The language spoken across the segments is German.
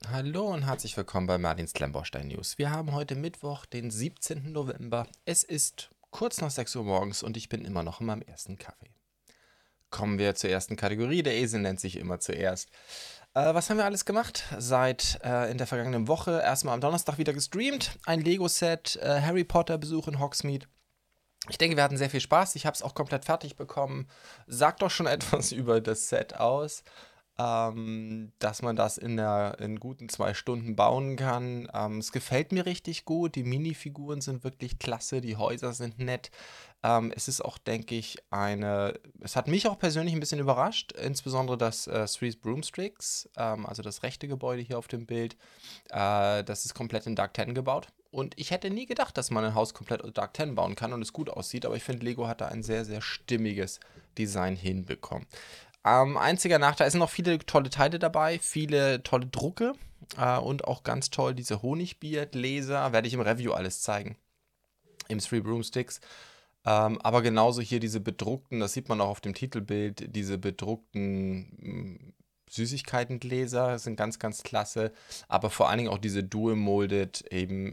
Hallo und herzlich willkommen bei Martins Klemmbaustein News. Wir haben heute Mittwoch, den 17. November. Es ist kurz nach 6 Uhr morgens und ich bin immer noch in meinem ersten Kaffee. Kommen wir zur ersten Kategorie. Der Esel nennt sich immer zuerst. Was haben wir alles gemacht? Seit in der vergangenen Woche erstmal am Donnerstag wieder gestreamt. Ein Lego-Set, Harry Potter-Besuch in Hogsmeade. Ich denke, wir hatten sehr viel Spaß. Ich habe es auch komplett fertig bekommen. Sagt doch schon etwas über das Set aus, dass man das in guten 2 Stunden bauen kann. Es gefällt mir richtig gut. Die Minifiguren sind wirklich klasse. Die Häuser sind nett. Es ist auch, denke ich, es hat mich auch persönlich ein bisschen überrascht, insbesondere das Three Broomsticks, also das rechte Gebäude hier auf dem Bild. Das ist komplett in Dark 10 gebaut. Und ich hätte nie gedacht, dass man ein Haus komplett in Dark 10 bauen kann und es gut aussieht, aber ich finde, Lego hat da ein sehr, sehr stimmiges Design hinbekommen. Einziger Nachteil, es sind noch viele tolle Teile dabei, viele tolle Drucke und auch ganz toll diese Honigbeer-Gläser, werde ich im Review alles zeigen, im Three Broomsticks. Aber genauso hier diese bedruckten, das sieht man auch auf dem Titelbild, diese bedruckten Süßigkeitengläser sind ganz, ganz klasse. Aber vor allen Dingen auch diese Dual-Molded eben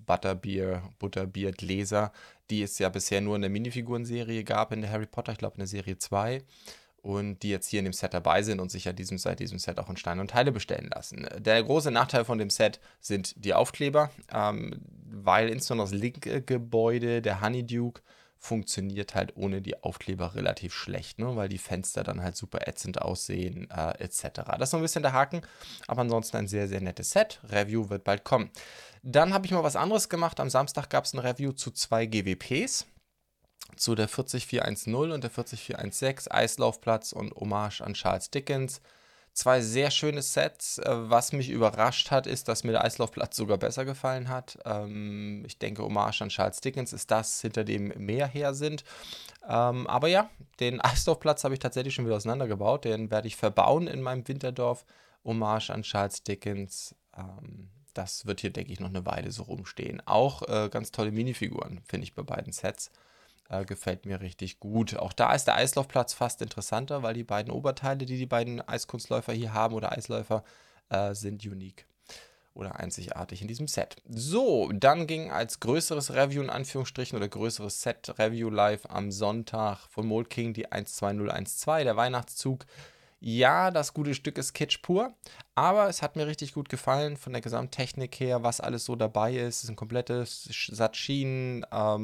Butterbeer-Gläser, die es ja bisher nur in der Minifigurenserie gab, in der Harry Potter, ich glaube in der Serie 2. Und die jetzt hier in dem Set dabei sind und sich ja seit diesem Set auch in Steine und Teile bestellen lassen. Der große Nachteil von dem Set sind die Aufkleber, weil insbesondere das linke Gebäude, der Honeyduke, funktioniert halt ohne die Aufkleber relativ schlecht, ne? Weil die Fenster dann halt super ätzend aussehen, etc. Das ist so ein bisschen der Haken, aber ansonsten ein sehr, sehr nettes Set. Review wird bald kommen. Dann habe ich mal was anderes gemacht. Am Samstag gab es ein Review zu 2 GWPs, zu der 40410 und der 40416, Eislaufplatz und Hommage an Charles Dickens. 2 sehr schöne Sets. Was mich überrascht hat, ist, dass mir der Eislaufplatz sogar besser gefallen hat. Ich denke, Hommage an Charles Dickens ist das, hinter dem mehr her sind. Aber ja, den Eislaufplatz habe ich tatsächlich schon wieder auseinandergebaut. Den werde ich verbauen in meinem Winterdorf. Hommage an Charles Dickens. Das wird hier, denke ich, noch eine Weile so rumstehen. Auch ganz tolle Minifiguren, finde ich, bei beiden Sets. Gefällt mir richtig gut. Auch da ist der Eislaufplatz fast interessanter, weil die beiden Oberteile, die beiden Eiskunstläufer hier haben oder Eisläufer, sind unique oder einzigartig in diesem Set. So, dann ging als größeres Review in Anführungsstrichen oder größeres Set-Review live am Sonntag von Mold King die 12012, der Weihnachtszug. Ja, das gute Stück ist Kitsch pur, aber es hat mir richtig gut gefallen von der Gesamttechnik her, was alles so dabei ist. Es ist ein komplettes Satz Schienen,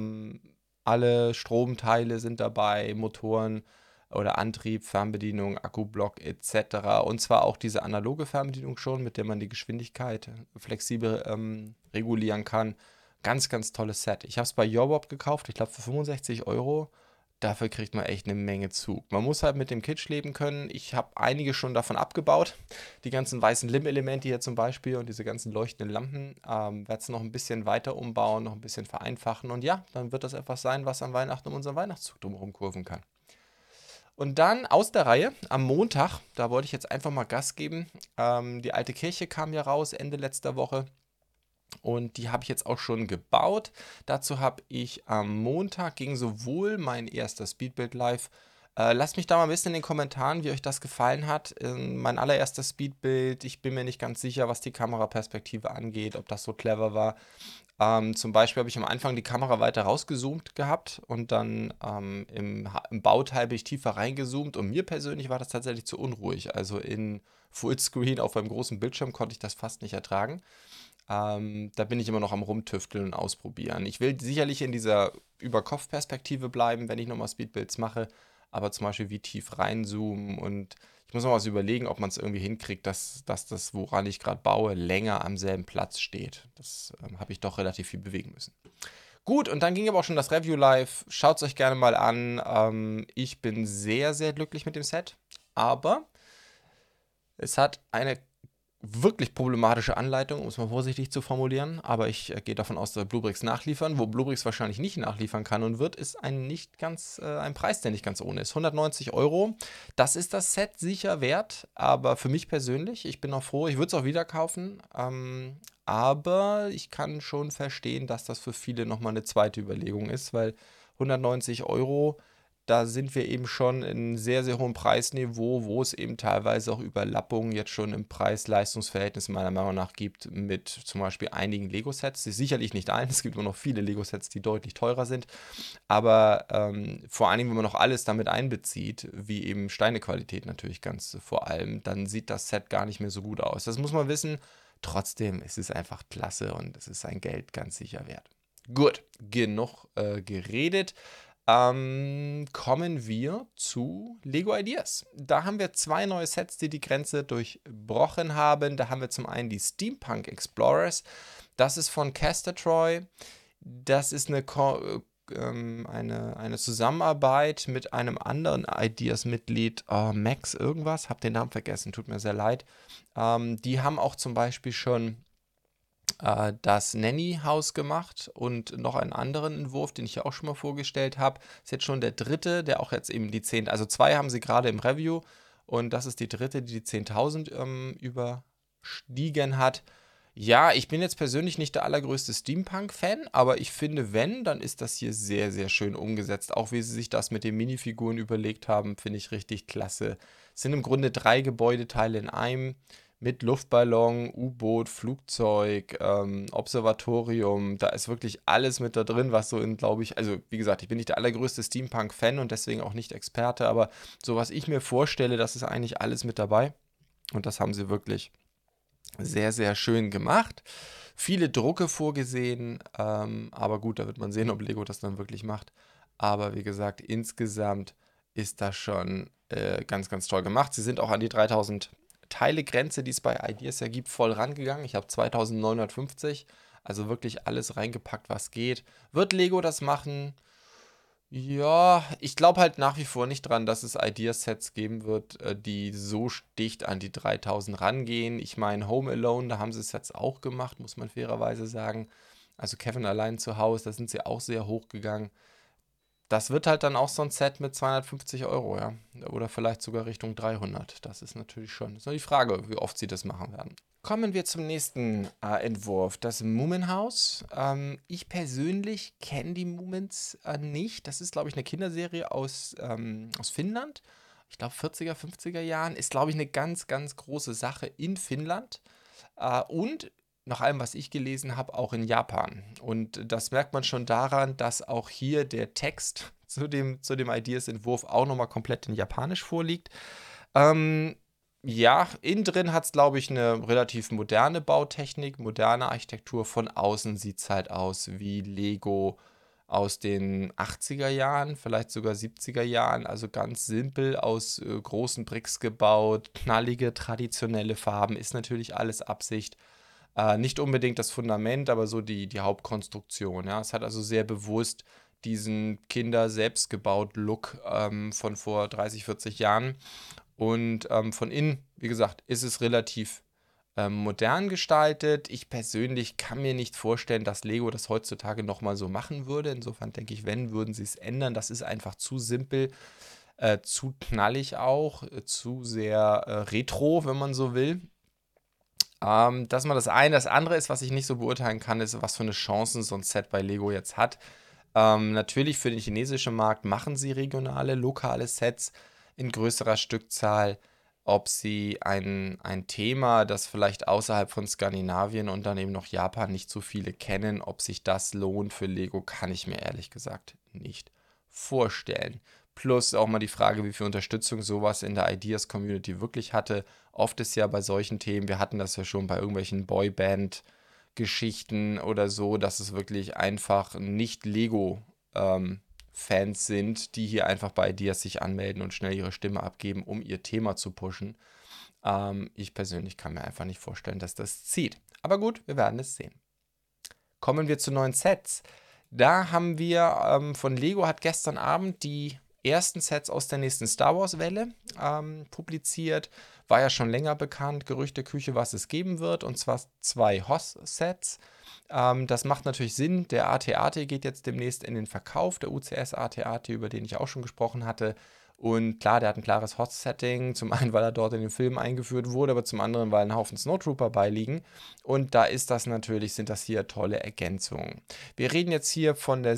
alle Stromteile sind dabei, Motoren oder Antrieb, Fernbedienung, Akkublock etc. Und zwar auch diese analoge Fernbedienung schon, mit der man die Geschwindigkeit flexibel regulieren kann. Ganz, ganz tolles Set. Ich habe es bei Yobob gekauft, ich glaube für 65 Euro. Dafür kriegt man echt eine Menge Zug. Man muss halt mit dem Kitsch leben können. Ich habe einige schon davon abgebaut. Die ganzen weißen Lim-Elemente hier zum Beispiel und diese ganzen leuchtenden Lampen. Werde es noch ein bisschen weiter umbauen, noch ein bisschen vereinfachen. Und ja, dann wird das etwas sein, was an Weihnachten um unseren Weihnachtszug drumherum kurven kann. Und dann aus der Reihe am Montag, da wollte ich jetzt einfach mal Gas geben. Die alte Kirche kam ja raus Ende letzter Woche. Und die habe ich jetzt auch schon gebaut. Dazu habe ich am Montag ging sowohl mein erster Speedbuild live. Lasst mich da mal ein bisschen in den Kommentaren, wie euch das gefallen hat. Mein allererster Speedbuild, ich bin mir nicht ganz sicher, was die Kameraperspektive angeht, ob das so clever war. Zum Beispiel habe ich am Anfang die Kamera weiter rausgezoomt gehabt und dann im Bauteil bin ich tiefer reingezoomt und mir persönlich war das tatsächlich zu unruhig. Also in Fullscreen auf einem großen Bildschirm konnte ich das fast nicht ertragen. Da bin ich immer noch am Rumtüfteln und ausprobieren. Ich will sicherlich in dieser Überkopfperspektive bleiben, wenn ich nochmal Speedbuilds mache, aber zum Beispiel wie tief reinzoomen und ich muss noch was überlegen, ob man es irgendwie hinkriegt, dass das, woran ich gerade baue, länger am selben Platz steht. Das habe ich doch relativ viel bewegen müssen. Gut, und dann ging aber auch schon das Review live. Schaut es euch gerne mal an. Ich bin sehr, sehr glücklich mit dem Set, aber es hat eine wirklich problematische Anleitung, um es mal vorsichtig zu formulieren, aber ich gehe davon aus, dass Bluebricks nachliefern. Wo Bluebricks wahrscheinlich nicht nachliefern kann und wird, ist ein Preis, der nicht ganz ohne ist. 190 Euro, das ist das Set sicher wert, aber für mich persönlich, ich bin auch froh, ich würde es auch wieder kaufen, aber ich kann schon verstehen, dass das für viele nochmal eine zweite Überlegung ist, weil 190 Euro, da sind wir eben schon in einem sehr, sehr hohen Preisniveau, wo es eben teilweise auch Überlappungen jetzt schon im Preis-Leistungs-Verhältnis meiner Meinung nach gibt mit zum Beispiel einigen Lego-Sets. Sicherlich nicht allen, es gibt immer noch viele Lego-Sets, die deutlich teurer sind, aber vor allen Dingen, wenn man noch alles damit einbezieht, wie eben Steinequalität natürlich ganz vor allem, dann sieht das Set gar nicht mehr so gut aus. Das muss man wissen. Trotzdem, es ist einfach klasse und es ist sein Geld ganz sicher wert. Gut, genug geredet. Kommen wir zu Lego Ideas. Da haben wir zwei neue Sets, die die Grenze durchbrochen haben. Da haben wir zum einen die Steampunk Explorers. Das ist von Castertroy. Das ist eine Zusammenarbeit mit einem anderen Ideas-Mitglied, Max irgendwas, hab den Namen vergessen, tut mir sehr leid. Die haben auch zum Beispiel schon das Nanny-Haus gemacht und noch einen anderen Entwurf, den ich ja auch schon mal vorgestellt habe. Ist jetzt schon der dritte, der auch jetzt eben die 10, also zwei haben sie gerade im Review und das ist die dritte, die 10.000 überstiegen hat. Ja, ich bin jetzt persönlich nicht der allergrößte Steampunk-Fan, aber ich finde, wenn, dann ist das hier sehr, sehr schön umgesetzt. Auch wie sie sich das mit den Minifiguren überlegt haben, finde ich richtig klasse. Es sind im Grunde 3 Gebäudeteile in einem mit Luftballon, U-Boot, Flugzeug, Observatorium. Da ist wirklich alles mit da drin, was so in, glaube ich, also wie gesagt, ich bin nicht der allergrößte Steampunk-Fan und deswegen auch nicht Experte, aber so was ich mir vorstelle, das ist eigentlich alles mit dabei. Und das haben sie wirklich sehr, sehr schön gemacht. Viele Drucke vorgesehen, aber gut, da wird man sehen, ob Lego das dann wirklich macht. Aber wie gesagt, insgesamt ist das schon ganz, ganz toll gemacht. Sie sind auch an die 3000 Teile-Grenze, die es bei Ideas ja gibt, voll rangegangen. Ich habe 2950, also wirklich alles reingepackt, was geht. Wird Lego das machen? Ja, ich glaube halt nach wie vor nicht dran, dass es Ideasets geben wird, die so dicht an die 3000 rangehen. Ich meine, Home Alone, da haben sie es jetzt auch gemacht, muss man fairerweise sagen. Also Kevin allein zu Hause, da sind sie auch sehr hoch gegangen. Das wird halt dann auch so ein Set mit 250 Euro, ja. Oder vielleicht sogar Richtung 300. Das ist natürlich schon. Ist nur die Frage, wie oft sie das machen werden. Kommen wir zum nächsten Entwurf, das Moomin-Haus. Ich persönlich kenne die Moomins nicht. Das ist, glaube ich, eine Kinderserie aus Finnland. Ich glaube, 40er, 50er Jahren. Ist, glaube ich, eine ganz, ganz große Sache in Finnland. Und nach allem, was ich gelesen habe, auch in Japan. Und das merkt man schon daran, dass auch hier der Text zu dem Ideas-Entwurf auch nochmal komplett in Japanisch vorliegt. Ähm, ja, innen drin hat es, glaube ich, eine relativ moderne Bautechnik, moderne Architektur. Von außen sieht es halt aus wie Lego aus den 80er Jahren, vielleicht sogar 70er Jahren. Also ganz simpel aus großen Bricks gebaut, knallige, traditionelle Farben, ist natürlich alles Absicht. Nicht unbedingt das Fundament, aber so die Hauptkonstruktion. Ja. Es hat also sehr bewusst diesen Kinder-selbstgebaut-Look von vor 30, 40 Jahren. Und von innen, wie gesagt, ist es relativ modern gestaltet. Ich persönlich kann mir nicht vorstellen, dass Lego das heutzutage nochmal so machen würde. Insofern denke ich, wenn, würden sie es ändern. Das ist einfach zu simpel, zu knallig auch, zu sehr retro, wenn man so will. Das ist mal das eine. Das andere ist, was ich nicht so beurteilen kann, ist, was für eine Chancen so ein Set bei Lego jetzt hat. Natürlich für den chinesischen Markt machen sie regionale, lokale Sets in größerer Stückzahl. Ob sie ein Thema, das vielleicht außerhalb von Skandinavien und dann eben noch Japan nicht so viele kennen, ob sich das lohnt für Lego, kann ich mir ehrlich gesagt nicht vorstellen. Plus auch mal die Frage, wie viel Unterstützung sowas in der Ideas-Community wirklich hatte. Oft ist ja bei solchen Themen, wir hatten das ja schon bei irgendwelchen Boyband-Geschichten oder so, dass es wirklich einfach nicht Lego-Fans sind, die hier einfach bei Ideas sich anmelden und schnell ihre Stimme abgeben, um ihr Thema zu pushen. Ich persönlich kann mir einfach nicht vorstellen, dass das zieht. Aber gut, wir werden es sehen. Kommen wir zu neuen Sets. Da haben wir von Lego hat gestern Abend die ersten Sets aus der nächsten Star Wars-Welle publiziert. War ja schon länger bekannt, Gerüchteküche, was es geben wird, und zwar 2 Hoss-Sets. Das macht natürlich Sinn. Der AT-AT geht jetzt demnächst in den Verkauf, der UCS AT-AT, über den ich auch schon gesprochen hatte. Und klar, der hat ein klares Hot-Setting, zum einen, weil er dort in den Film eingeführt wurde, aber zum anderen, weil ein Haufen Snowtrooper beiliegen. Und da sind das hier tolle Ergänzungen. Wir reden jetzt hier von der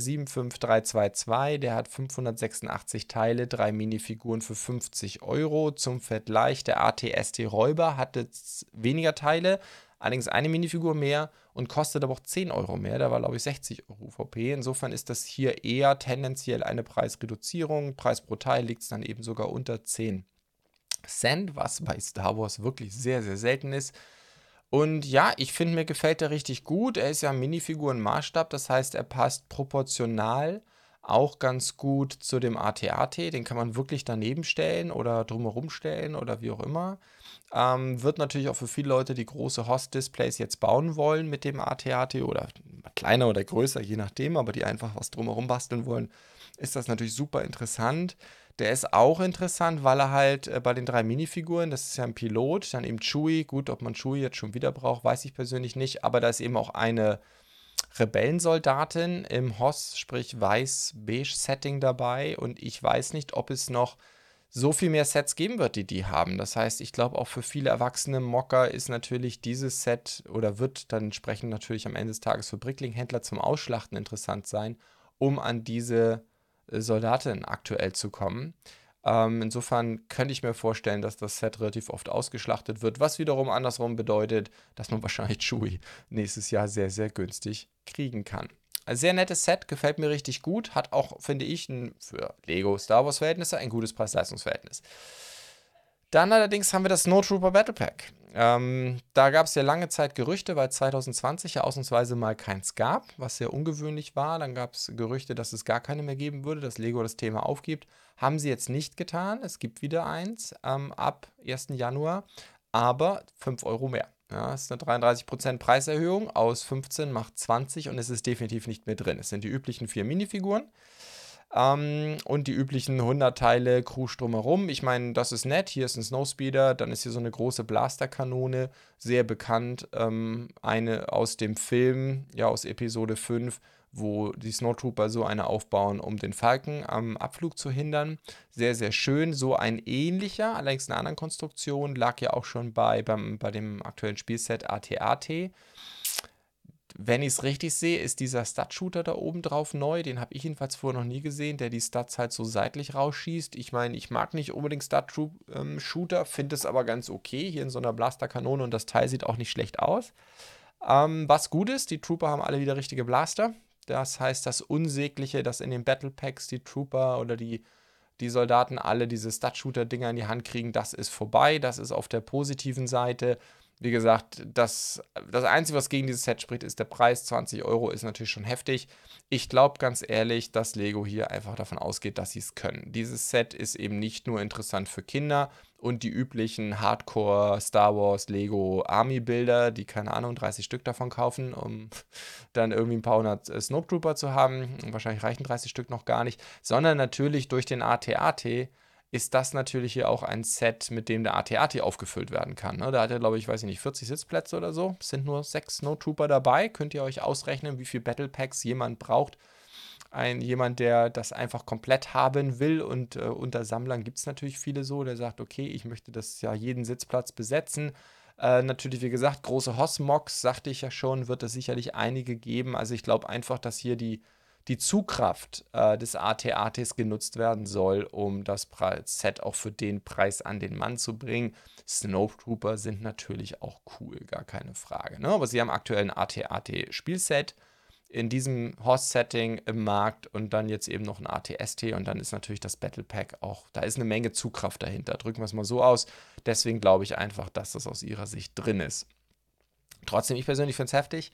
75322, der hat 586 Teile, 3 Minifiguren für 50 Euro. Zum Vergleich, der AT-ST Räuber hatte weniger Teile, allerdings eine Minifigur mehr und kostet aber auch 10 Euro mehr. Da war, glaube ich, 60 Euro UVP. Insofern ist das hier eher tendenziell eine Preisreduzierung. Preis pro Teil liegt es dann eben sogar unter 10 Cent, was bei Star Wars wirklich sehr, sehr selten ist. Und ja, ich finde, mir gefällt er richtig gut. Er ist ja Minifigurenmaßstab, das heißt, er passt proportional auch ganz gut zu dem AT-AT. Den kann man wirklich daneben stellen oder drumherum stellen oder wie auch immer. Wird natürlich auch für viele Leute, die große Host-Displays jetzt bauen wollen mit dem AT-AT oder kleiner oder größer, je nachdem, aber die einfach was drumherum basteln wollen, ist das natürlich super interessant. Der ist auch interessant, weil er halt bei den 3 Minifiguren, das ist ja ein Pilot, dann eben Chewie. Gut, ob man Chewie jetzt schon wieder braucht, weiß ich persönlich nicht, aber da ist eben auch eine Rebellensoldatin im Hoss, sprich weiß-beige-Setting dabei und ich weiß nicht, ob es noch so viel mehr Sets geben wird, die haben. Das heißt, ich glaube auch für viele erwachsene Mocker ist natürlich dieses Set oder wird dann entsprechend natürlich am Ende des Tages für Bricklink-Händler zum Ausschlachten interessant sein, um an diese Soldatin aktuell zu kommen. Insofern könnte ich mir vorstellen, dass das Set relativ oft ausgeschlachtet wird, was wiederum andersrum bedeutet, dass man wahrscheinlich Chewie nächstes Jahr sehr, sehr günstig kriegen kann. Ein sehr nettes Set, gefällt mir richtig gut, hat auch, finde ich, für Lego Star Wars Verhältnisse ein gutes Preis-Leistungs-Verhältnis. Dann allerdings haben wir das Snowtrooper Battle Pack. Da gab es ja lange Zeit Gerüchte, weil 2020 ja ausnahmsweise mal keins gab, was sehr ungewöhnlich war. Dann gab es Gerüchte, dass es gar keine mehr geben würde, dass Lego das Thema aufgibt. Haben sie jetzt nicht getan. Es gibt wieder eins ab 1. Januar, aber 5 Euro mehr. Ja, es ist eine 33% Preiserhöhung. Aus 15 macht 20 und es ist definitiv nicht mehr drin. Es sind die üblichen 4 Minifiguren. Und die üblichen 100 Teile Crew drumherum. Ich meine, das ist nett. Hier ist ein Snowspeeder, dann ist hier so eine große Blasterkanone, sehr bekannt. Eine aus dem Film, ja, aus Episode 5, wo die Snowtrooper so eine aufbauen, um den Falken am Abflug zu hindern. Sehr, sehr schön. So ein ähnlicher, allerdings in einer anderen Konstruktion, lag ja auch schon bei dem aktuellen Spielset AT-AT. Wenn ich es richtig sehe, ist dieser Stud-Shooter da oben drauf neu. Den habe ich jedenfalls vorher noch nie gesehen, der die Studs halt so seitlich rausschießt. Ich meine, ich mag nicht unbedingt Stud-Shooter, finde es aber ganz okay hier in so einer Blasterkanone und das Teil sieht auch nicht schlecht aus. Was gut ist, die Trooper haben alle wieder richtige Blaster. Das heißt, das Unsägliche, dass in den Battle Packs die Trooper oder die Soldaten alle diese Stud-Shooter-Dinger in die Hand kriegen, das ist vorbei. Das ist auf der positiven Seite. Wie gesagt, das Einzige, was gegen dieses Set spricht, ist der Preis. 20 Euro ist natürlich schon heftig. Ich glaube ganz ehrlich, dass Lego hier einfach davon ausgeht, dass sie es können. Dieses Set ist eben nicht nur interessant für Kinder und die üblichen Hardcore Star Wars Lego Army Bilder, die keine Ahnung, 30 Stück davon kaufen, um dann irgendwie ein paar hundert Snowtrooper zu haben. Wahrscheinlich reichen 30 Stück noch gar nicht, sondern natürlich durch den AT-AT ist das natürlich hier auch ein Set, mit dem der AT-AT aufgefüllt werden kann. Ne? Da hat er, glaube ich, weiß ich nicht, 40 Sitzplätze oder so. Es sind nur 6 Snowtrooper dabei. Könnt ihr euch ausrechnen, wie viel Battle Packs jemand braucht. Jemand, der das einfach komplett haben will. Und unter Sammlern gibt es natürlich viele so, der sagt, okay, ich möchte das ja jeden Sitzplatz besetzen. Natürlich, wie gesagt, große Hoss-Mocks, sagte ich ja schon, wird es sicherlich einige geben. Also ich glaube einfach, dass hier die Zugkraft des AT-ATs genutzt werden soll, um das Set auch für den Preis an den Mann zu bringen. Snowtrooper sind natürlich auch cool, gar keine Frage. Ne? Aber sie haben aktuell ein AT-AT-Spielset in diesem Horse-Setting im Markt und dann jetzt eben noch ein AT-ST und dann ist natürlich das Battle Pack auch, da ist eine Menge Zugkraft dahinter. Drücken wir es mal so aus. Deswegen glaube ich einfach, dass das aus ihrer Sicht drin ist. Trotzdem, ich persönlich finde es heftig.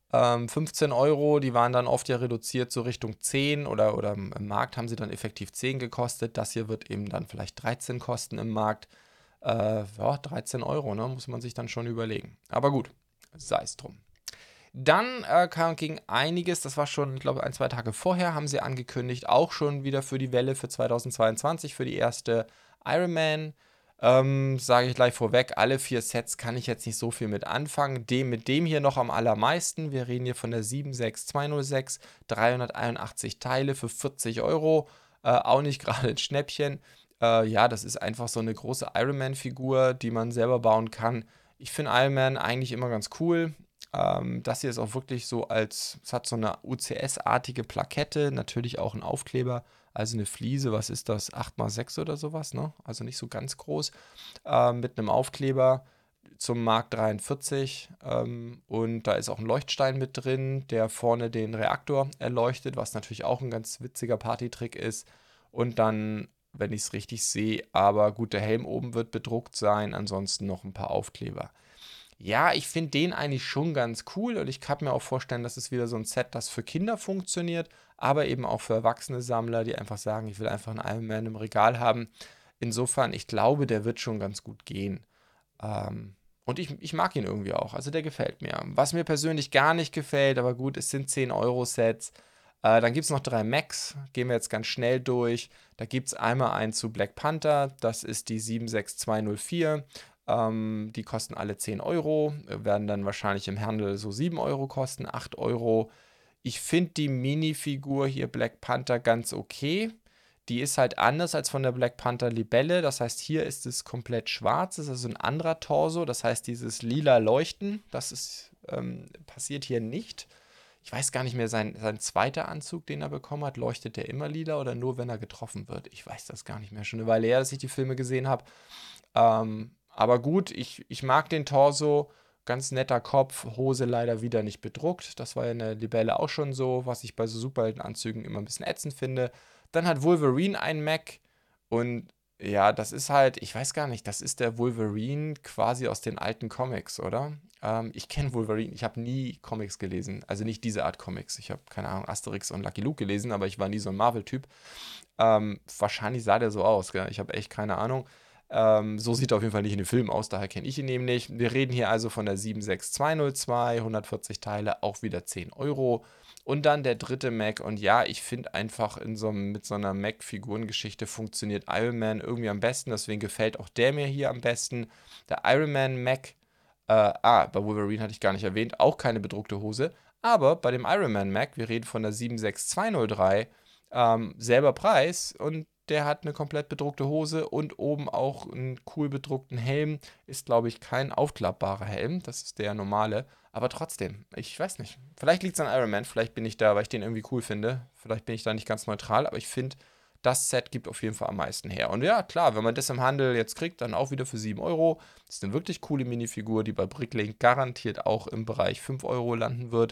15 Euro, die waren dann oft ja reduziert so Richtung 10 oder im Markt haben sie dann effektiv 10 gekostet. Das hier wird eben dann vielleicht 13 kosten im Markt. Ja, 13 Euro, ne, muss man sich dann schon überlegen. Aber gut, sei es drum. Dann ging einiges, das war schon, ich glaube, 1, 2 Tage vorher, haben sie angekündigt, auch schon wieder für die Welle für 2022, für die erste Iron Man. Sage ich gleich vorweg, alle 4 Sets kann ich jetzt nicht so viel mit anfangen. Mit dem hier noch am allermeisten. Wir reden hier von der 76206, 381 Teile für 40 Euro. Auch nicht gerade ein Schnäppchen. Ja, das ist einfach so eine große Iron Man-Figur, die man selber bauen kann. Ich finde Iron Man eigentlich immer ganz cool. Das hier ist auch wirklich so es hat so eine UCS-artige Plakette, natürlich auch ein Aufkleber, also eine Fliese, was ist das, 8x6 oder sowas, ne? Also nicht so ganz groß, mit einem Aufkleber zum Mark 43, und da ist auch ein Leuchtstein mit drin, der vorne den Reaktor erleuchtet, was natürlich auch ein ganz witziger Partytrick ist. Und dann, wenn ich es richtig sehe, aber gut, der Helm oben wird bedruckt sein, ansonsten noch ein paar Aufkleber. Ja, ich finde den eigentlich schon ganz cool und ich kann mir auch vorstellen, dass es wieder so ein Set, das für Kinder funktioniert, aber eben auch für erwachsene Sammler, die einfach sagen, ich will einfach einen Iron Man im Regal haben. Insofern, ich glaube, der wird schon ganz gut gehen. Und ich mag ihn irgendwie auch. Also der gefällt mir. Was mir persönlich gar nicht gefällt, aber gut, es sind 10 € Sets. Dann gibt es noch 3 Macs. Gehen wir jetzt ganz schnell durch. Da gibt es einmal einen zu Black Panther. Das ist die 76204. Die kosten alle 10 €. Werden dann wahrscheinlich im Handel so 7 € kosten, 8 €. Ich finde die Minifigur hier Black Panther ganz okay. Die ist halt anders als von der Black Panther Libelle. Das heißt, hier ist es komplett schwarz. Das ist also ein anderer Torso. Das heißt, dieses lila Leuchten, passiert hier nicht. Ich weiß gar nicht mehr, sein zweiter Anzug, den er bekommen hat, leuchtet der immer lila oder nur, wenn er getroffen wird? Ich weiß das gar nicht mehr. Schon eine Weile her, dass ich die Filme gesehen habe. Aber gut, ich mag den Torso. Ganz netter Kopf, Hose leider wieder nicht bedruckt. Das war ja in der Libelle auch schon so, was ich bei so Superheldenanzügen immer ein bisschen ätzend finde. Dann hat Wolverine einen Mac und ja, das ist halt, ich weiß gar nicht, das ist der Wolverine quasi aus den alten Comics, oder? Ich kenne Wolverine, ich habe nie Comics gelesen, also nicht diese Art Comics. Ich habe, keine Ahnung, Asterix und Lucky Luke gelesen, aber ich war nie so ein Marvel-Typ. Wahrscheinlich sah der so aus, gell? Ich habe echt keine Ahnung. So sieht er auf jeden Fall nicht in dem Film aus, daher kenne ich ihn nämlich. Wir reden hier also von der 76202, 140 Teile, auch wieder 10 €. Und dann der dritte Mac. Und ja, ich finde einfach mit so einer Mac-Figurengeschichte funktioniert Iron Man irgendwie am besten. Deswegen gefällt auch der mir hier am besten. Der Iron Man Mac. Bei Wolverine hatte ich gar nicht erwähnt, auch keine bedruckte Hose. Aber bei dem Iron Man Mac, wir reden von der 76203, selber Preis und der hat eine komplett bedruckte Hose und oben auch einen cool bedruckten Helm. Ist, glaube ich, kein aufklappbarer Helm, das ist der normale. Aber trotzdem, ich weiß nicht. Vielleicht liegt es an Iron Man, vielleicht bin ich da, weil ich den irgendwie cool finde. Vielleicht bin ich da nicht ganz neutral, aber ich finde, das Set gibt auf jeden Fall am meisten her. Und ja, klar, wenn man das im Handel jetzt kriegt, dann auch wieder für 7 €. Das ist eine wirklich coole Minifigur, die bei Bricklink garantiert auch im Bereich 5 € landen wird.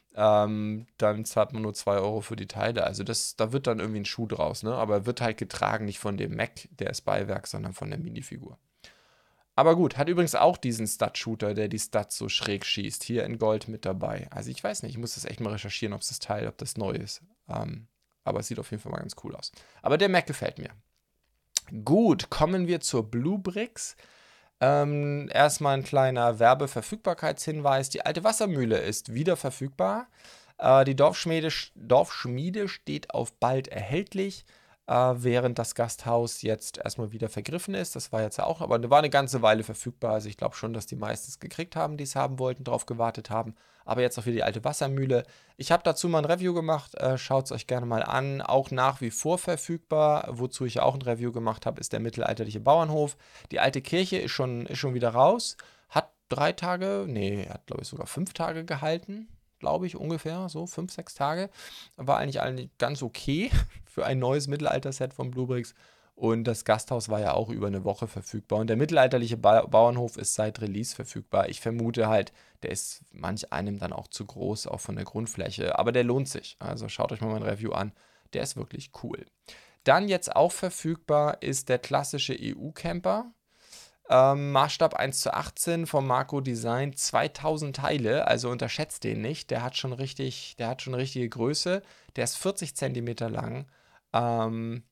Dann zahlt man nur 2 € für die Teile. Also da wird dann irgendwie ein Schuh draus, ne? Aber er wird halt getragen nicht von dem Mac, der ist Beiwerk, sondern von der Minifigur. Aber gut, hat übrigens auch diesen Stud-Shooter, der die Studs so schräg schießt, hier in Gold mit dabei. Also ich weiß nicht, ich muss das echt mal recherchieren, ob das neu ist. Aber es sieht auf jeden Fall mal ganz cool aus. Aber der Mac gefällt mir. Gut, kommen wir zur Bluebricks. Erstmal ein kleiner Werbeverfügbarkeitshinweis. Die alte Wassermühle ist wieder verfügbar. Die Dorfschmiede steht auf bald erhältlich, während das Gasthaus jetzt erstmal wieder vergriffen ist. Das war jetzt ja auch, aber war eine ganze Weile verfügbar. Also ich glaube schon, dass die meisten es gekriegt haben, die es haben wollten, drauf gewartet haben. Aber jetzt auch wieder die alte Wassermühle. Ich habe dazu mal ein Review gemacht. Schaut es euch gerne mal an. Auch nach wie vor verfügbar. Wozu ich auch ein Review gemacht habe, ist der mittelalterliche Bauernhof. Die alte Kirche ist schon wieder raus. Hat 3 Tage, nee, hat glaube ich sogar 5 Tage gehalten, glaube ich ungefähr, so 5, 6 Tage. War eigentlich ganz okay für ein neues Mittelalter-Set von Bluebricks. Und das Gasthaus war ja auch über eine Woche verfügbar. Und der mittelalterliche Bauernhof ist seit Release verfügbar. Ich vermute halt, der ist manch einem dann auch zu groß, auch von der Grundfläche. Aber der lohnt sich. Also schaut euch mal mein Review an. Der ist wirklich cool. Dann jetzt auch verfügbar ist der klassische EU-Camper. Maßstab 1:18 vom Marco Design, 2000 Teile, also unterschätzt den nicht. Der hat schon richtige Größe. Der ist 40 Zentimeter lang, ähm,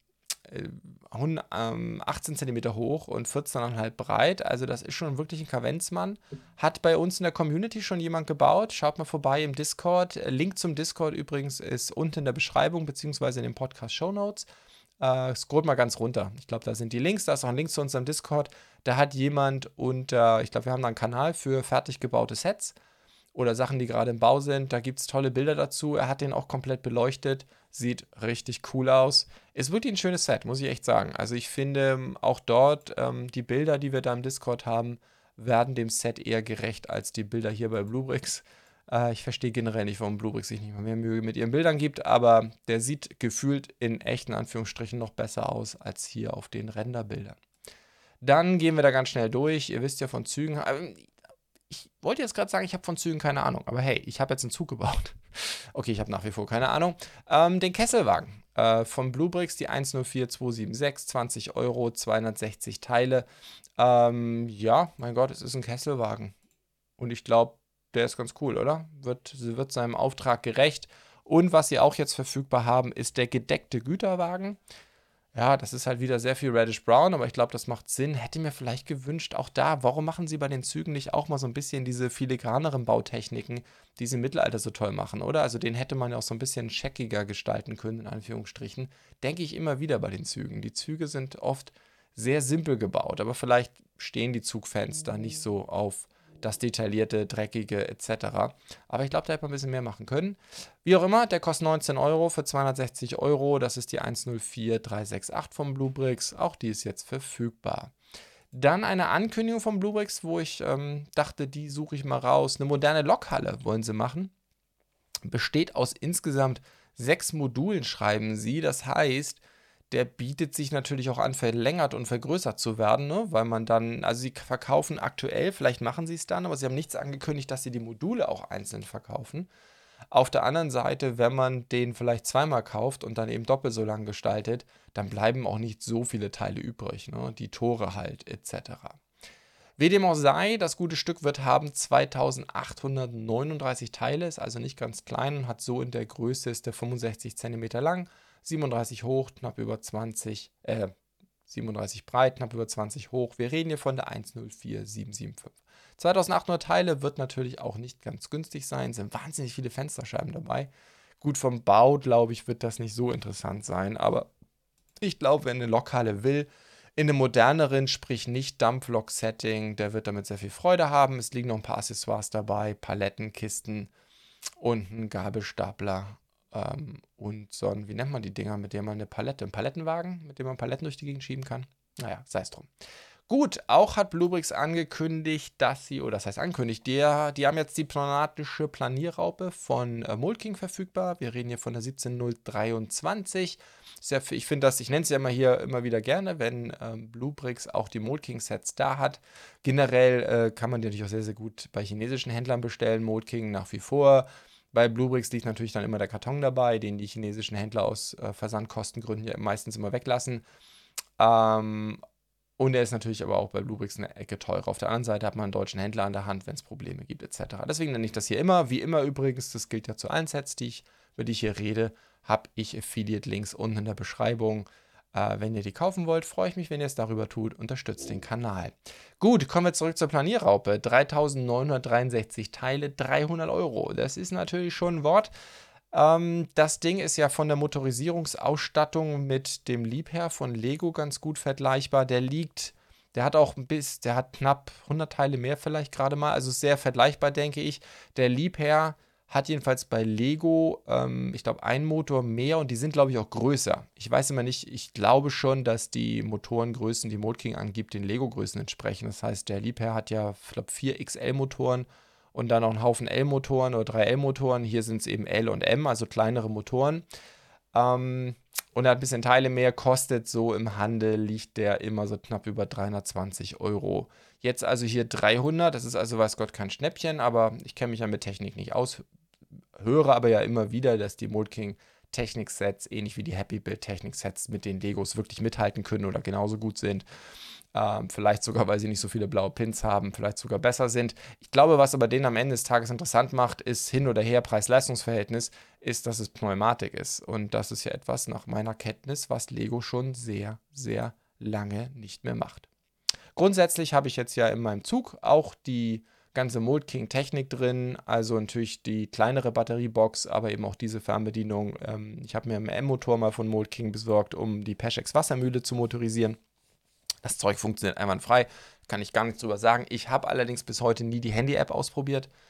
18 Zentimeter hoch und 14,5 breit. Also das ist schon wirklich ein Kavenzmann. Hat bei uns in der Community schon jemand gebaut. Schaut mal vorbei im Discord. Link zum Discord übrigens ist unten in der Beschreibung beziehungsweise in den Podcast Shownotes. Scrollt mal ganz runter. Ich glaube, da sind die Links. Da ist auch ein Link zu unserem Discord. Da hat jemand ich glaube, wir haben da einen Kanal für fertig gebaute Sets oder Sachen, die gerade im Bau sind. Da gibt es tolle Bilder dazu. Er hat den auch komplett beleuchtet. Sieht richtig cool aus. Ist wirklich ein schönes Set, muss ich echt sagen. Also ich finde auch dort die Bilder, die wir da im Discord haben, werden dem Set eher gerecht als die Bilder hier bei Bluebricks. Ich verstehe generell nicht, warum Bluebricks sich nicht mal mehr Mühe mit ihren Bildern gibt, aber der sieht gefühlt in echten Anführungsstrichen noch besser aus als hier auf den Renderbildern. Dann gehen wir da ganz schnell durch. Ihr wisst ja von Zügen. Ich wollte jetzt gerade sagen, ich habe von Zügen keine Ahnung, aber hey, ich habe jetzt einen Zug gebaut. Okay, ich habe nach wie vor keine Ahnung. Den Kesselwagen von Bluebricks, die 104276, 20 Euro, 260 Teile. Ja, mein Gott, es ist ein Kesselwagen. Und ich glaube, der ist ganz cool, oder? Wird seinem Auftrag gerecht. Und was sie auch jetzt verfügbar haben, ist der gedeckte Güterwagen. Ja, das ist halt wieder sehr viel Reddish Brown, aber ich glaube, das macht Sinn. Hätte mir vielleicht gewünscht, auch da, warum machen sie bei den Zügen nicht auch mal so ein bisschen diese filigraneren Bautechniken, die sie im Mittelalter so toll machen, oder? Also den hätte man ja auch so ein bisschen checkiger gestalten können, in Anführungsstrichen. Denke ich immer wieder bei den Zügen. Die Züge sind oft sehr simpel gebaut, aber vielleicht stehen die Zugfans da nicht so auf das detaillierte, dreckige etc. Aber ich glaube, da hätte man ein bisschen mehr machen können. Wie auch immer, der kostet 19 Euro für 260 Euro. Das ist die 104368 vom Bluebricks. Auch die ist jetzt verfügbar. Dann eine Ankündigung von Bluebricks, wo ich dachte, die suche ich mal raus. Eine moderne Lokhalle wollen sie machen. Besteht aus insgesamt 6 Modulen, schreiben sie. Das heißt, der bietet sich natürlich auch an, verlängert und vergrößert zu werden, ne? Weil man dann, also sie verkaufen aktuell, vielleicht machen sie es dann, aber sie haben nichts angekündigt, dass sie die Module auch einzeln verkaufen. Auf der anderen Seite, wenn man den vielleicht zweimal kauft und dann eben doppelt so lang gestaltet, dann bleiben auch nicht so viele Teile übrig, ne? Die Tore halt etc. Wie dem auch sei, das gute Stück wird haben 2839 Teile, ist also nicht ganz klein und hat so in der Größe, ist der 65 cm lang, 37 hoch, knapp über 37 breit, knapp über 20 hoch. Wir reden hier von der 104775. 2800 Teile wird natürlich auch nicht ganz günstig sein, sind wahnsinnig viele Fensterscheiben dabei. Gut, vom Bau, glaube ich, wird das nicht so interessant sein, aber ich glaube, wenn eine Lokhalle will, in einem moderneren, sprich nicht Dampflok-Setting, der wird damit sehr viel Freude haben. Es liegen noch ein paar Accessoires dabei, Paletten, Kisten und ein Gabelstapler und so ein, wie nennt man die Dinger, mit denen man einen Palettenwagen, mit dem man Paletten durch die Gegend schieben kann. Naja, sei es drum. Gut, auch hat Bluebricks angekündigt, dass sie, oder das heißt angekündigt, die haben jetzt die pneumatische Planierraupe von Mold King verfügbar. Wir reden hier von der 17023. Ja, ich finde das, ich nenne es ja immer hier immer wieder gerne, wenn Bluebricks auch die Mold King Sets da hat. Generell kann man die natürlich auch sehr, sehr gut bei chinesischen Händlern bestellen. Mold King nach wie vor. Bei Bluebricks liegt natürlich dann immer der Karton dabei, den die chinesischen Händler aus Versandkostengründen ja meistens immer weglassen. Und er ist natürlich aber auch bei Bluebricks eine Ecke teurer. Auf der anderen Seite hat man einen deutschen Händler an der Hand, wenn es Probleme gibt, etc. Deswegen nenne ich das hier immer. Wie immer übrigens, das gilt ja zu allen Sets, über die ich hier rede, habe ich Affiliate-Links unten in der Beschreibung. Wenn ihr die kaufen wollt, freue ich mich, wenn ihr es darüber tut. Unterstützt den Kanal. Gut, kommen wir zurück zur Planierraupe. 3963 Teile, 300 Euro. Das ist natürlich schon ein Wort. Das Ding ist ja von der Motorisierungsausstattung mit dem Liebherr von Lego ganz gut vergleichbar. Der hat auch der hat knapp 100 Teile mehr vielleicht gerade mal, also sehr vergleichbar, denke ich. Der Liebherr hat jedenfalls bei Lego, ich glaube, einen Motor mehr und die sind, glaube ich, auch größer. Ich weiß immer nicht, ich glaube schon, dass die Motorengrößen, die Mold King angibt, den Lego-Größen entsprechen. Das heißt, der Liebherr hat ja, ich glaube, 4 XL-Motoren und dann noch einen Haufen L-Motoren oder 3 L-Motoren. Hier sind es eben L und M, also kleinere Motoren. Und er hat ein bisschen Teile mehr, kostet so im Handel, liegt der immer so knapp über 320 Euro. Jetzt also hier 300, das ist also weiß Gott kein Schnäppchen, aber ich kenne mich ja mit Technik nicht aus, höre aber ja immer wieder, dass die Mold King Technik-Sets, ähnlich wie die Happy Build Technik-Sets mit den Legos wirklich mithalten können oder genauso gut sind. Vielleicht sogar, weil sie nicht so viele blaue Pins haben, vielleicht sogar besser sind. Ich glaube, was aber den am Ende des Tages interessant macht, ist hin oder her Preis-Leistungs-Verhältnis, ist, dass es Pneumatik ist. Und das ist ja etwas nach meiner Kenntnis, was Lego schon sehr, sehr lange nicht mehr macht. Grundsätzlich habe ich jetzt ja in meinem Zug auch die ganze Mold King Technik drin, also natürlich die kleinere Batteriebox, aber eben auch diese Fernbedienung. Ich habe mir einen M-Motor mal von Mold King besorgt, um die Peschex Wassermühle zu motorisieren. Das Zeug funktioniert einwandfrei, kann ich gar nichts drüber sagen. Ich habe allerdings bis heute nie die Handy-App ausprobiert.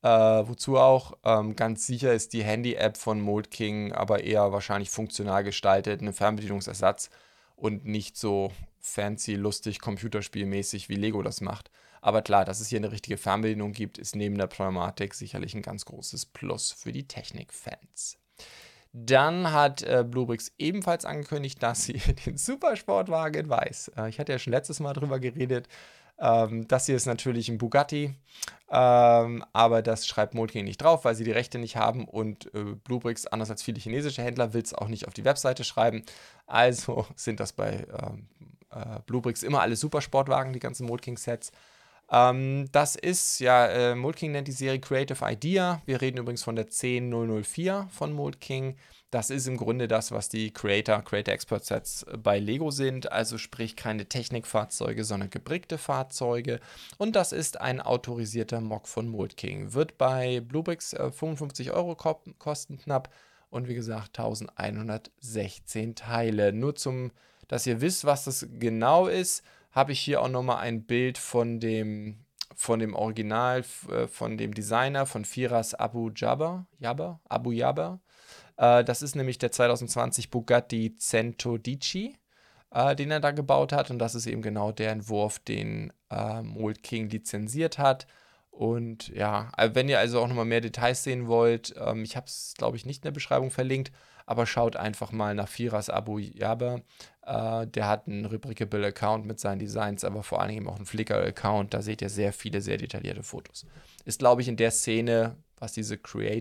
Wozu auch? Ganz sicher ist die Handy-App von Mold King aber eher wahrscheinlich funktional gestaltet, ein Fernbedienungsersatz und nicht so fancy, lustig, computerspielmäßig, wie Lego das macht. Aber klar, dass es hier eine richtige Fernbedienung gibt, ist neben der Problematik sicherlich ein ganz großes Plus für die Technikfans. Dann hat Bluebricks ebenfalls angekündigt, dass sie den Supersportwagen in Weiß. Ich hatte ja schon letztes Mal drüber geredet. Das hier ist natürlich ein Bugatti, aber das schreibt Moleskine nicht drauf, weil sie die Rechte nicht haben und Bluebricks, anders als viele chinesische Händler, will es auch nicht auf die Webseite schreiben. Also sind das bei Bluebricks immer alle Supersportwagen, die ganzen Moleskine-Sets. Das ist, ja, Mold King nennt die Serie Creative Idea. Wir reden übrigens von der 10004 von Mold King. Das ist im Grunde das, was die Creator Expert Sets bei Lego sind. Also sprich keine Technikfahrzeuge, sondern gebrickte Fahrzeuge. Und das ist ein autorisierter Mock von Mold King. Wird bei Bluebricks 55 Euro kosten knapp. Und wie gesagt, 1116 Teile. Nur dass ihr wisst, was das genau ist, habe ich hier auch nochmal ein Bild von dem Original, von dem Designer von Firas Abu Jaber. Das ist nämlich der 2020 Bugatti Centodici, den er da gebaut hat. Und das ist eben genau der Entwurf, den Mold King lizenziert hat. Und ja, wenn ihr also auch nochmal mehr Details sehen wollt, ich habe es, glaube ich, nicht in der Beschreibung verlinkt, aber schaut einfach mal nach Firas Abu Jaber. Der hat einen Replicable Account mit seinen Designs, aber vor allen Dingen auch einen Flickr-Account. Da seht ihr sehr viele, sehr detaillierte Fotos. Ist, glaube ich, in der Szene, was diese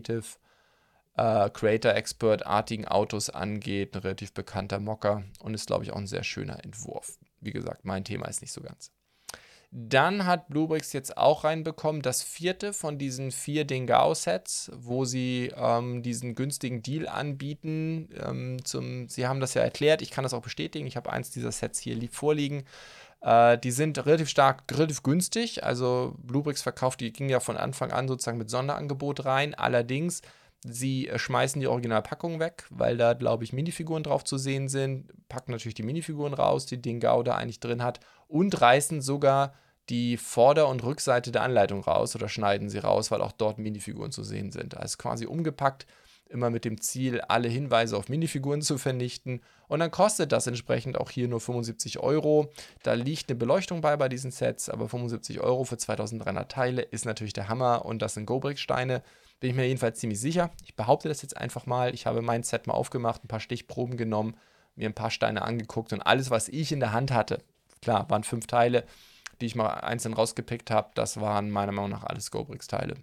Creator-Expert-artigen Autos angeht, ein relativ bekannter Mocker und ist, glaube ich, auch ein sehr schöner Entwurf. Wie gesagt, mein Thema ist nicht so ganz. Dann hat Bluebricks jetzt auch reinbekommen das 4. von diesen 4 Dingao-Sets, wo sie diesen günstigen Deal anbieten. Sie haben das ja erklärt, ich kann das auch bestätigen. Ich habe eins dieser Sets hier vorliegen. Die sind relativ günstig. Also Bluebricks verkauft, die ging ja von Anfang an sozusagen mit Sonderangebot rein. Allerdings, sie schmeißen die Originalpackung weg, weil da, glaube ich, Minifiguren drauf zu sehen sind. Packen natürlich die Minifiguren raus, die Dingao da eigentlich drin hat. Und reißen sogar die Vorder- und Rückseite der Anleitung raus oder schneiden sie raus, weil auch dort Minifiguren zu sehen sind. Also quasi umgepackt, immer mit dem Ziel, alle Hinweise auf Minifiguren zu vernichten. Und dann kostet das entsprechend auch hier nur 75 Euro. Da liegt eine Beleuchtung bei diesen Sets, aber 75 Euro für 2300 Teile ist natürlich der Hammer. Und das sind Go-Brick-Steine, bin ich mir jedenfalls ziemlich sicher. Ich behaupte das jetzt einfach mal. Ich habe mein Set mal aufgemacht, ein paar Stichproben genommen, mir ein paar Steine angeguckt und alles, was ich in der Hand hatte, klar, waren 5 Teile, die ich mal einzeln rausgepickt habe, das waren meiner Meinung nach alles Go-Bricks-Teile.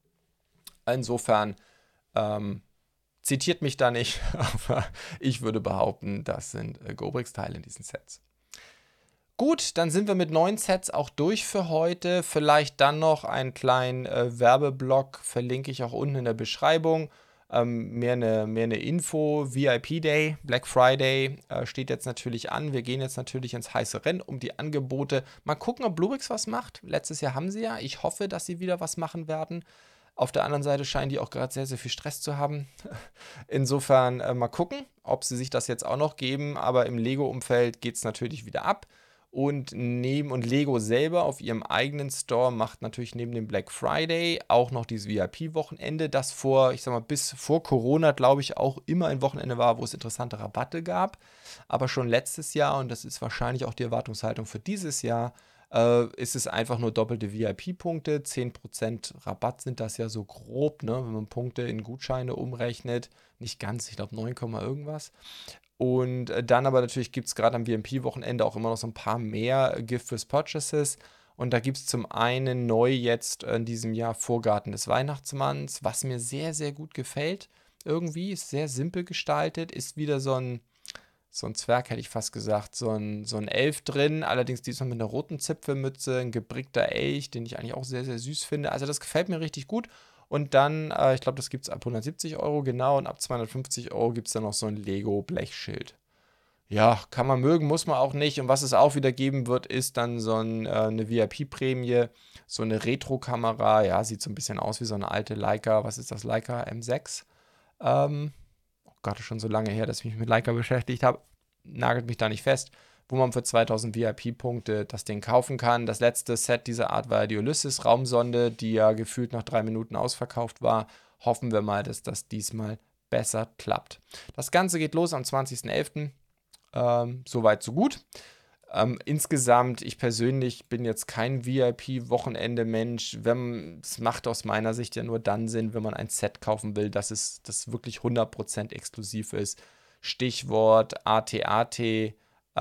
Insofern, zitiert mich da nicht, aber ich würde behaupten, das sind Go-Bricks-Teile in diesen Sets. Gut, dann sind wir mit 9 Sets auch durch für heute. Vielleicht dann noch einen kleinen Werbeblock, verlinke ich auch unten in der Beschreibung. Mehr eine Info, VIP Day, Black Friday steht jetzt natürlich an. Wir gehen jetzt natürlich ins heiße Rennen um die Angebote. Mal gucken, ob Bluebricks was macht. Letztes Jahr haben sie ja. Ich hoffe, dass sie wieder was machen werden. Auf der anderen Seite scheinen die auch gerade sehr, sehr viel Stress zu haben. Insofern mal gucken, ob sie sich das jetzt auch noch geben. Aber im Lego-Umfeld geht es natürlich wieder ab. Und Lego selber auf ihrem eigenen Store macht natürlich neben dem Black Friday auch noch dieses VIP-Wochenende, das bis vor Corona, glaube ich, auch immer ein Wochenende war, wo es interessante Rabatte gab. Aber schon letztes Jahr, und das ist wahrscheinlich auch die Erwartungshaltung für dieses Jahr, ist es einfach nur doppelte VIP-Punkte. 10% Rabatt sind das ja so grob, ne, wenn man Punkte in Gutscheine umrechnet. Nicht ganz, ich glaube 9, irgendwas. Und dann aber natürlich gibt es gerade am VMP-Wochenende auch immer noch so ein paar mehr Gift with Purchases. Und da gibt es zum einen neu jetzt in diesem Jahr Vorgarten des Weihnachtsmanns, was mir sehr, sehr gut gefällt. Irgendwie ist sehr simpel gestaltet, ist wieder so ein Zwerg, hätte ich fast gesagt, so ein Elf drin, allerdings diesmal mit einer roten Zipfelmütze, ein gebrickter Elch, den ich eigentlich auch sehr, sehr süß finde. Also das gefällt mir richtig gut. Und dann, ich glaube, das gibt es ab 170 Euro genau und ab 250 Euro gibt es dann noch so ein Lego-Blechschild. Ja, kann man mögen, muss man auch nicht. Und was es auch wieder geben wird, ist dann eine VIP-Prämie, so eine Retro-Kamera. Ja, sieht so ein bisschen aus wie so eine alte Leica. Was ist das? Leica M6? Oh Gott, ist schon so lange her, dass ich mich mit Leica beschäftigt habe. Nagelt mich da nicht fest. wo man für 2000 VIP-Punkte das Ding kaufen kann. Das letzte Set dieser Art war ja die Ulysses-Raumsonde, die ja gefühlt nach 3 Minuten ausverkauft war. Hoffen wir mal, dass das diesmal besser klappt. Das Ganze geht los am 20.11. Soweit, so gut. Insgesamt, ich persönlich bin jetzt kein VIP-Wochenende-Mensch. Es macht aus meiner Sicht ja nur dann Sinn, wenn man ein Set kaufen will, das wirklich 100% exklusiv ist. Stichwort AT-AT,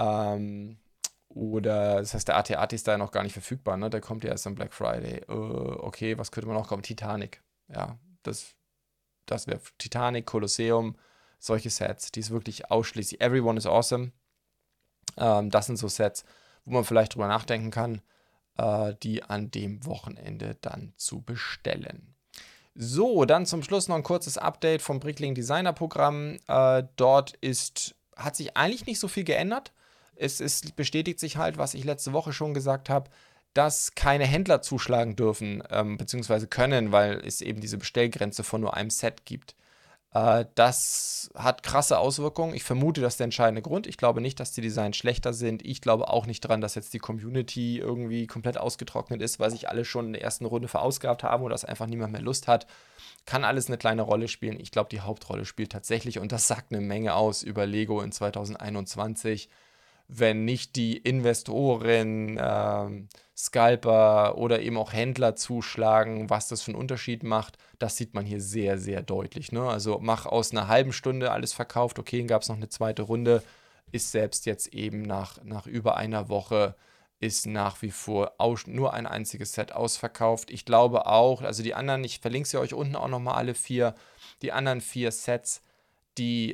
oder das heißt, der AT-AT ist da ja noch gar nicht verfügbar, ne? Der kommt ja erst am Black Friday. Okay, was könnte man noch kommen? Titanic. Ja, das wäre Titanic, Colosseum, solche Sets, die ist wirklich ausschließlich. Everyone is Awesome. Das sind so Sets, wo man vielleicht drüber nachdenken kann, die an dem Wochenende dann zu bestellen. So, dann zum Schluss noch ein kurzes Update vom Bricklink Designer Programm. Dort hat sich eigentlich nicht so viel geändert. Bestätigt sich halt, was ich letzte Woche schon gesagt habe, dass keine Händler zuschlagen dürfen, beziehungsweise können, weil es eben diese Bestellgrenze von nur einem Set gibt. Das hat krasse Auswirkungen. Ich vermute, das ist der entscheidende Grund. Ich glaube nicht, dass die Designs schlechter sind. Ich glaube auch nicht dran, dass jetzt die Community irgendwie komplett ausgetrocknet ist, weil sich alle schon in der ersten Runde verausgabt haben oder dass einfach niemand mehr Lust hat. Kann alles eine kleine Rolle spielen. Ich glaube, die Hauptrolle spielt tatsächlich, und das sagt eine Menge aus über Lego in 2021, wenn nicht die Investoren, Scalper oder eben auch Händler zuschlagen, was das für einen Unterschied macht, das sieht man hier sehr, sehr deutlich. Ne? Also mach aus einer halben Stunde alles verkauft, okay, dann gab es noch eine zweite Runde, ist selbst jetzt eben nach über einer Woche, ist nach wie vor nur ein einziges Set ausverkauft. Ich glaube auch, also die anderen, ich verlinke sie euch unten auch nochmal alle 4, die anderen 4 Sets, die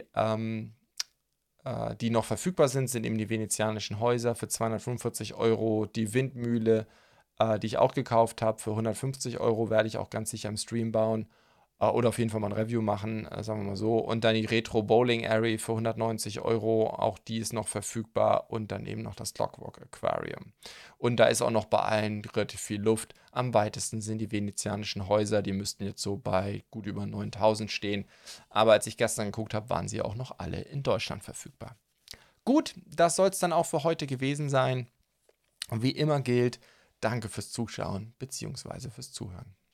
noch verfügbar sind eben die venezianischen Häuser für 245 Euro, die Windmühle, die ich auch gekauft habe, für 150 Euro werde ich auch ganz sicher im Stream bauen oder auf jeden Fall mal ein Review machen, sagen wir mal so. Und dann die Retro Bowling Alley für 190 Euro, auch die ist noch verfügbar, und dann eben noch das Clockwork Aquarium. Und da ist auch noch bei allen relativ viel Luft. Am weitesten sind die venezianischen Häuser, die müssten jetzt so bei gut über 9000 stehen. Aber als ich gestern geguckt habe, waren sie auch noch alle in Deutschland verfügbar. Gut, das soll es dann auch für heute gewesen sein. Und wie immer gilt, danke fürs Zuschauen bzw. fürs Zuhören.